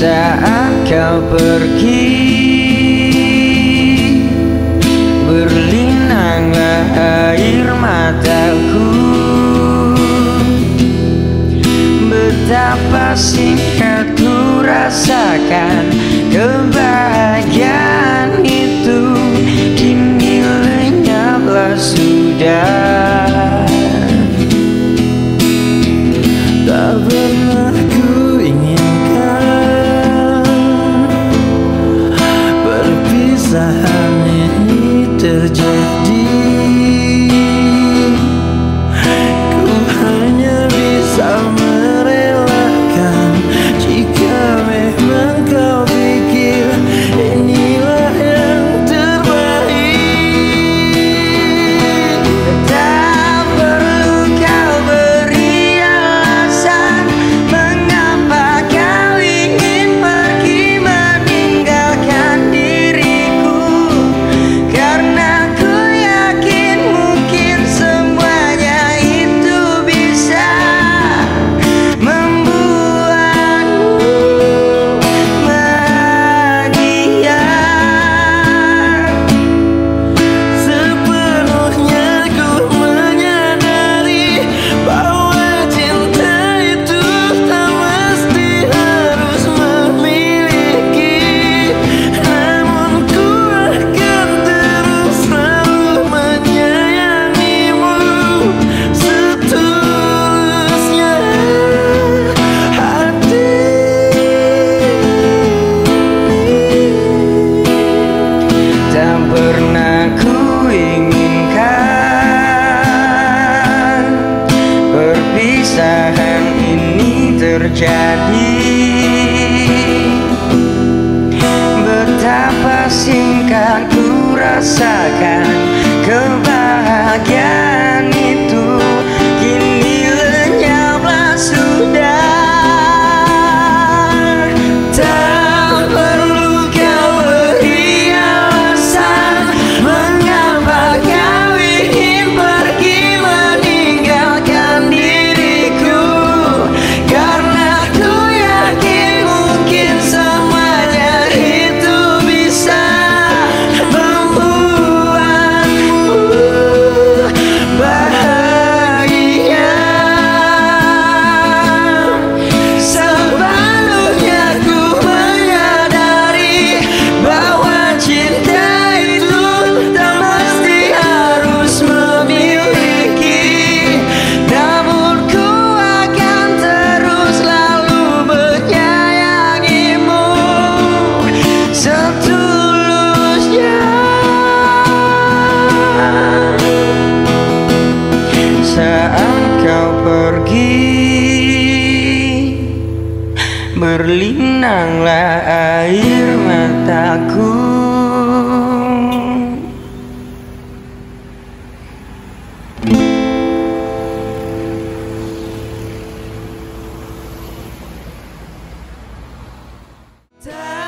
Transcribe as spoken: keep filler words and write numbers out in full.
Saat kau pergi, berlinanglah air mataku. Betapa singkat ku rasakan kebahagiaan itu, kini lenyaplah sudah. Tak pernah ku inginkan perpisahan ini terjadi. Ku hanya bisa merelakan jika memang kau pikir inilah yang terbaik. Tak perlu kau beri alasan mengapa kau ingin pergi meninggalkan diriku, karena ku yakin mungkin semuanya itu bisa membuatmu bahagia. Sepenuhnya ku menyadari bahwa cinta itu tak mesti harus memiliki, namun ku akan terus selalu menyayangimu setulusnya hati. Tak pernah ku inginkan perpisahan ini terjadi. Betapa singkat ku rasakan kebahagiaan itu, kini lenyaplah sudah. Tak perlu kau beri alasan mengapa kau ingin pergi meninggalkan diriku, karena ku yakin mungkin semuanya itu bisa membuatmu bahagia. Sepenuhnya ku menyadari bahwa cinta itu tak mesti harus memiliki, namun ku akan terus selalu menyayangimu setulusnya. Saat kau pergi, berlinanglah air mataku. Tak